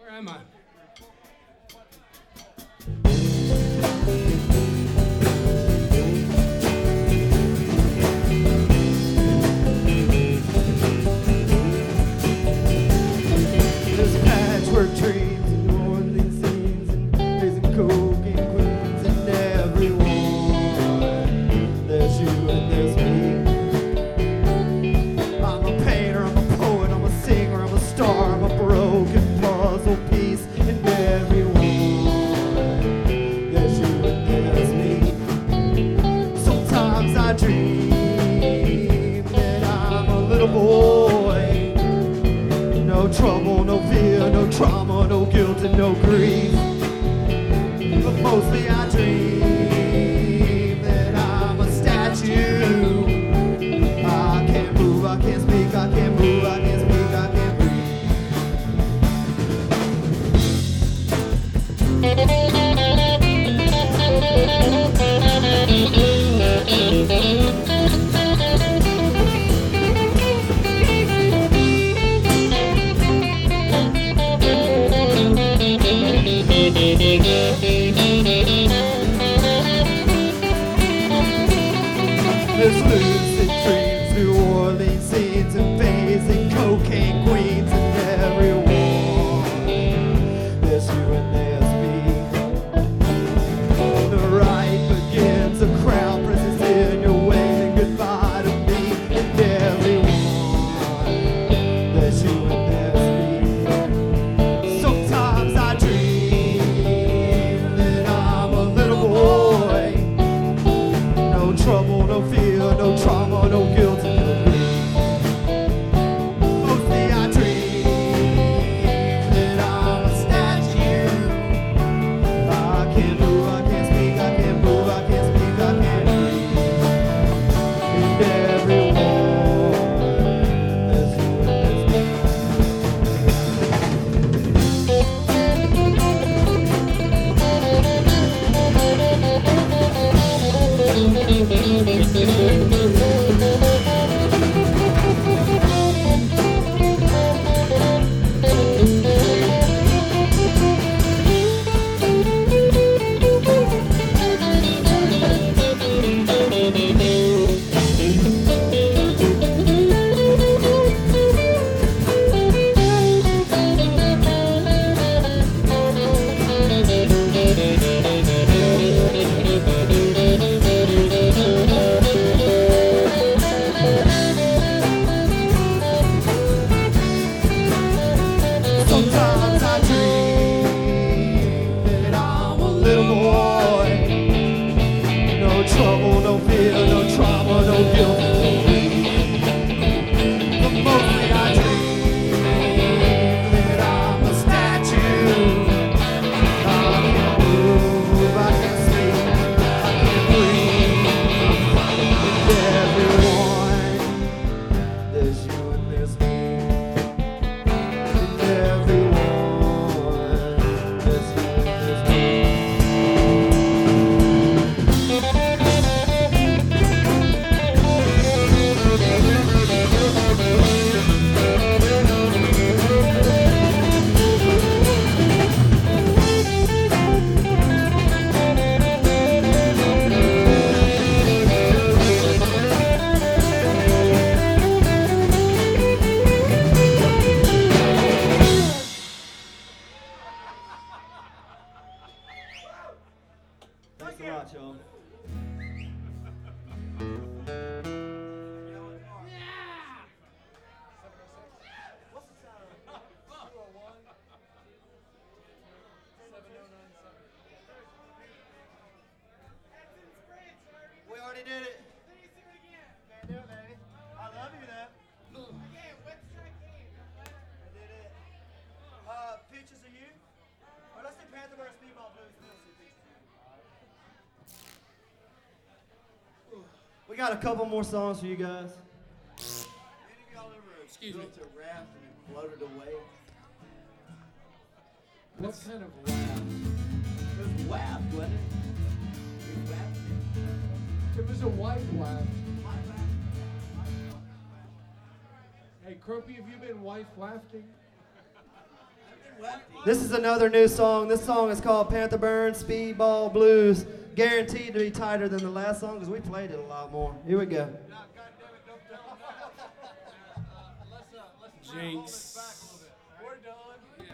Where am I? There's patchwork dreams and New Orleans scenes and there's coke and queens and everyone. There's you and there's me. I'm a painter, I'm a poet, I'm a singer, I'm a star, I'm a broken puzzle piece and everyone. There's you and there's me. Sometimes I dream that I'm a little boy. No trouble, no fear, no trauma, no guilt and no grief. But mostly I dream that I'm a statue. I can't move, I can't speak, I can't move, I can't speak, I can't There's lucid dreams, New Orleans scenes and phasing cocaine queens and everyone. There's you and there's me. The ride begins, a crowd presses in, you're waving goodbye to me and everyone. There's you and there's me. Sometimes I dream that I'm a little boy. No trouble, no fear, no trauma, no guilt and no grief. Mostly I dream that I'm a statue. I can't move, I can't speak, I can't move, I can't speak, I can't breathe. And everyone, there's you and there's me. Sometimes I dream that I'm a little boy. No trouble, no fear, no trauma, no guilt, no grief. But mostly I dream that I'm a statue. I can't move, I can't speak, I can't breathe. Everyone, there's you and there's me. Thanks a lot, y'all. We already did it. Can't do it, baby. I love you, though. I did it. Pictures of you? Or let's do Panther vs. Speedball Blues. We got a couple more songs for you guys. Any of y'all ever Excuse me. built a raft and it floated away? What kind of raft? It was waft, wasn't it? Big waft. It was a white waft. My waft. Hey, Croupy, have you been wife wafting? I've been This is another new song. This song is called Panther Burn Speedball Blues. Guaranteed to be tighter than the last song because we played it a lot more. Here we go. Jinx.